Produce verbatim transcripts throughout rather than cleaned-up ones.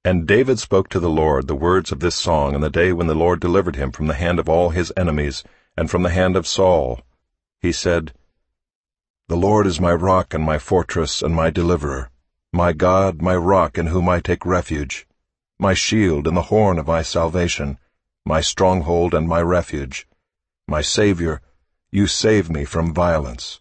And David spoke to the Lord the words of this song in the day when the Lord delivered him from the hand of all his enemies, and from the hand of Saul. He said, The Lord is my rock and my fortress and my deliverer, my God, my rock in whom I take refuge, my shield and the horn of my salvation, my stronghold and my refuge, my Savior, you save me from violence.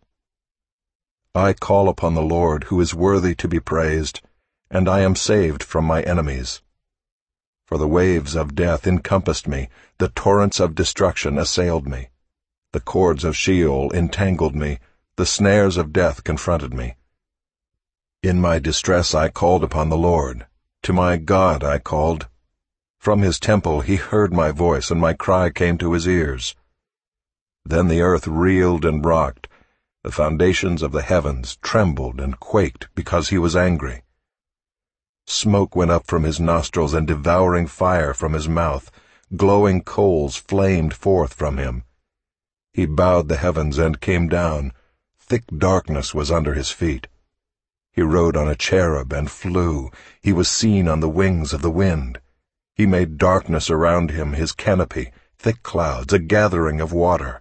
I call upon the Lord, who is worthy to be praised, and I am saved from my enemies. For the waves of death encompassed me, the torrents of destruction assailed me. The cords of Sheol entangled me, the snares of death confronted me. In my distress I called upon the Lord. To my God I called. From his temple he heard my voice, and my cry came to his ears. Then the earth reeled and rocked. The foundations of the heavens trembled and quaked because he was angry. Smoke went up from his nostrils and devouring fire from his mouth. Glowing coals flamed forth from him. He bowed the heavens and came down. Thick darkness was under his feet. He rode on a cherub and flew. He was seen on the wings of the wind. He made darkness around him his canopy, thick clouds, a gathering of water.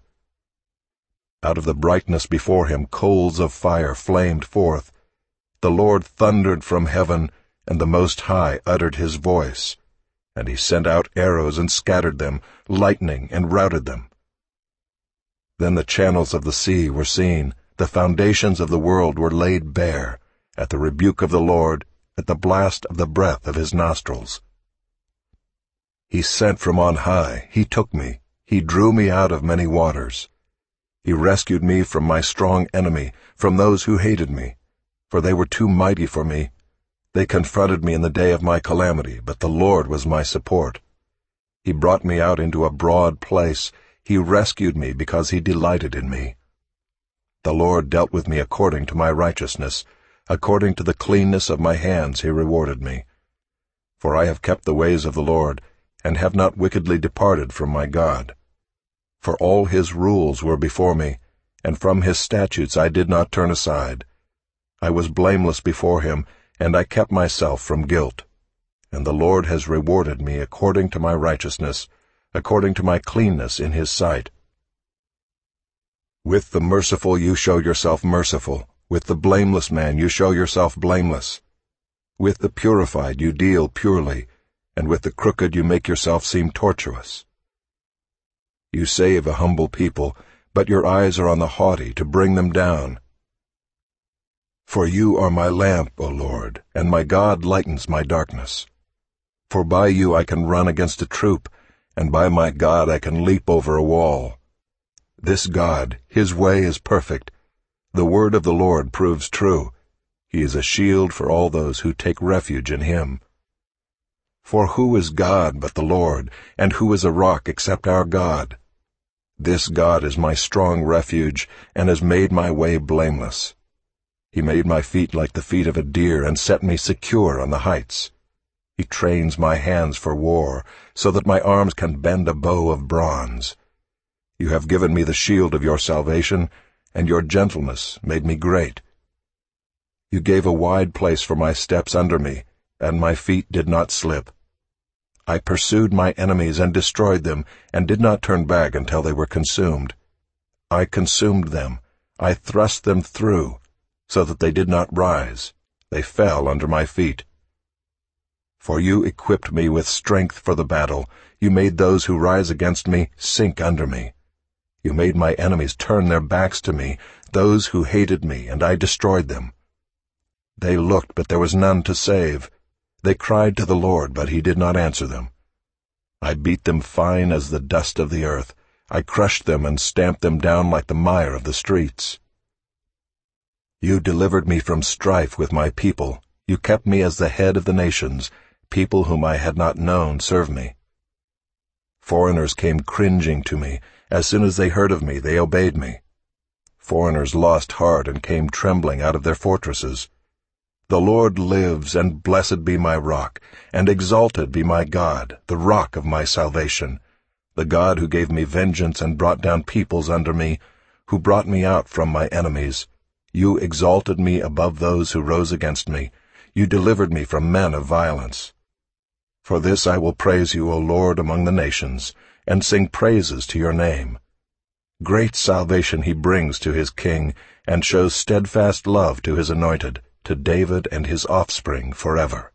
Out of the brightness before him coals of fire flamed forth. The Lord thundered from heaven, and the Most High uttered his voice. And he sent out arrows and scattered them, lightning and routed them. Then the channels of the sea were seen, the foundations of the world were laid bare, at the rebuke of the Lord, at the blast of the breath of his nostrils. He sent from on high, he took me, he drew me out of many waters. He rescued me from my strong enemy, from those who hated me, for they were too mighty for me. They confronted me in the day of my calamity, but the Lord was my support. He brought me out into a broad place. He rescued me because he delighted in me. The Lord dealt with me according to my righteousness. According to the cleanness of my hands he rewarded me. For I have kept the ways of the Lord, and have not wickedly departed from my God. For all his rules were before me, and from his statutes I did not turn aside. I was blameless before him, and I kept myself from guilt. And the Lord has rewarded me according to my righteousness, according to my cleanness in his sight. With the merciful you show yourself merciful, with the blameless man you show yourself blameless. With the purified you deal purely, and with the crooked you make yourself seem tortuous. You save a humble people, but your eyes are on the haughty to bring them down. For you are my lamp, O Lord, and my God lightens my darkness. For by you I can run against a troop, and by my God I can leap over a wall. This God, his way is perfect. The word of the Lord proves true. He is a shield for all those who take refuge in him. For who is God but the Lord, and who is a rock except our God? This God is my strong refuge, and has made my way blameless. He made my feet like the feet of a deer, and set me secure on the heights. He trains my hands for war, so that my arms can bend a bow of bronze. You have given me the shield of your salvation, and your gentleness made me great. You gave a wide place for my steps under me, and my feet did not slip. I pursued my enemies and destroyed them, and did not turn back until they were consumed. I consumed them. I thrust them through, so that they did not rise. They fell under my feet. For you equipped me with strength for the battle. You made those who rise against me sink under me. You made my enemies turn their backs to me, those who hated me, and I destroyed them. They looked, but there was none to save. They cried to the Lord, but he did not answer them. I beat them fine as the dust of the earth. I crushed them and stamped them down like the mire of the streets. You delivered me from strife with my people. You kept me as the head of the nations. People whom I had not known serve me. Foreigners came cringing to me. As soon as they heard of me, they obeyed me. Foreigners lost heart and came trembling out of their fortresses. The Lord lives, and blessed be my rock, and exalted be my God, the rock of my salvation, the God who gave me vengeance and brought down peoples under me, who brought me out from my enemies. You exalted me above those who rose against me. You delivered me from men of violence. For this I will praise you, O Lord, among the nations, and sing praises to your name. Great salvation he brings to his king, and shows steadfast love to his anointed, to David and his offspring forever.